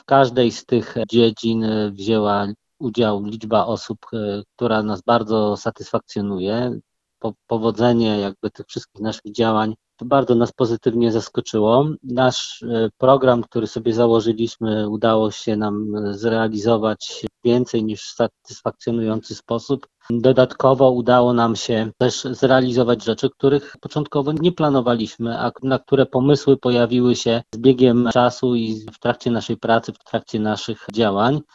każdej z tych dziedzin wzięła udział liczba osób, która nas bardzo satysfakcjonuje. Powodzenie jakby tych wszystkich naszych działań bardzo nas pozytywnie zaskoczyło. Nasz program, który sobie założyliśmy, udało się nam zrealizować w więcej niż satysfakcjonujący sposób. Dodatkowo udało nam się też zrealizować rzeczy, których początkowo nie planowaliśmy, a na które pomysły pojawiły się z biegiem czasu i w trakcie naszej pracy, w trakcie naszych działań.